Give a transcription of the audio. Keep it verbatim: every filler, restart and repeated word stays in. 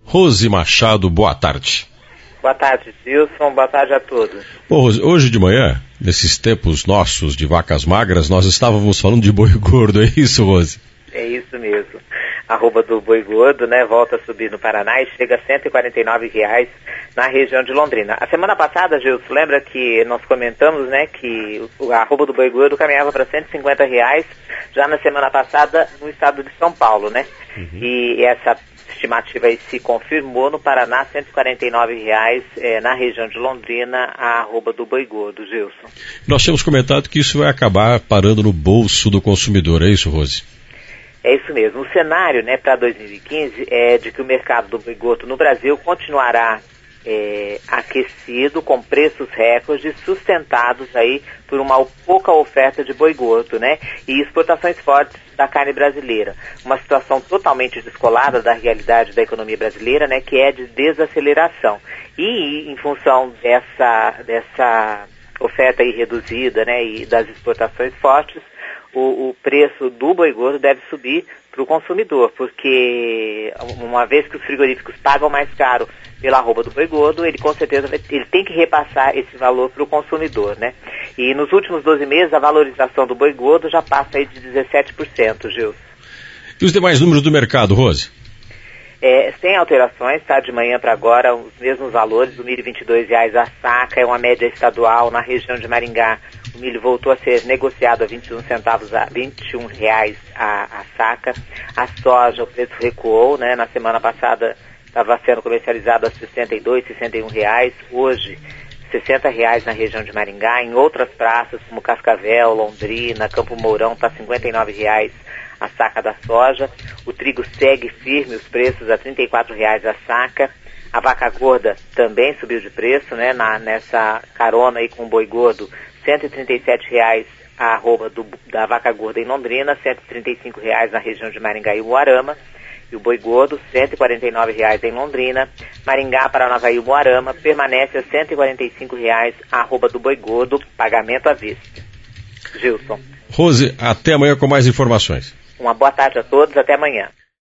Rose Machado, boa tarde. Boa tarde, Gilson. Boa tarde a todos. Bom, Rose, hoje de manhã, nesses tempos nossos de vacas magras, nós estávamos falando de boi gordo, é isso, Rose? É isso mesmo. A arroba do boi gordo, né, volta a subir no Paraná e chega a cento e quarenta e nove reais na região de Londrina. A semana passada, Gilson, lembra que nós comentamos, né, que a arroba do boi gordo caminhava para cento e cinquenta reais já na semana passada no estado de São Paulo, né? Uhum. E essa estimativa aí se confirmou no Paraná, cento e quarenta e nove reais é, na região de Londrina, a arroba do boi gordo, Gilson. Nós tínhamos comentado que isso vai acabar parando no bolso do consumidor, é isso, Rose? É isso mesmo. O cenário, né, para dois mil e quinze é de que o mercado do boi gordo no Brasil continuará é, aquecido, com preços recordes, sustentados aí por uma pouca oferta de boi gordo, né, e exportações fortes da carne brasileira. Uma situação totalmente descolada da realidade da economia brasileira, né, que é de desaceleração. E em função dessa, dessa oferta aí reduzida, né, e das exportações fortes, O, o preço do boi gordo deve subir para o consumidor, porque uma vez que os frigoríficos pagam mais caro pela arroba do boi gordo, ele com certeza vai, ele tem que repassar esse valor para o consumidor, né? E nos últimos doze meses a valorização do boi gordo já passa aí de dezessete por cento, Gilson. E os demais números do mercado, Rose? É, sem alterações, tá? De manhã para agora, os mesmos valores, o milho vinte e dois reais a saca, é uma média estadual. Na região de Maringá, o milho voltou a ser negociado a vinte e um centavos a vinte e um reais a, a saca. A soja, o preço recuou, né? Na semana passada estava sendo comercializado a sessenta e dois, sessenta e um reais. Hoje, sessenta reais na região de Maringá. Em outras praças, como Cascavel, Londrina, Campo Mourão, está cinquenta e nove reais a saca da soja. O trigo segue firme, os preços a trinta e quatro reais a saca. A vaca gorda também subiu de preço, né, na, nessa carona aí com o boi gordo, cento e trinta e sete reais a arroba do, da vaca gorda em Londrina, cento e trinta e cinco reais na região de Maringá e Umuarama. E o boi gordo, cento e quarenta e nove reais em Londrina. Maringá, Paranavaí e Umuarama permanece a cento e quarenta e cinco reais a arroba do boi gordo, pagamento à vista. Gilson. Rose, até amanhã com mais informações. Uma boa tarde a todos, até amanhã.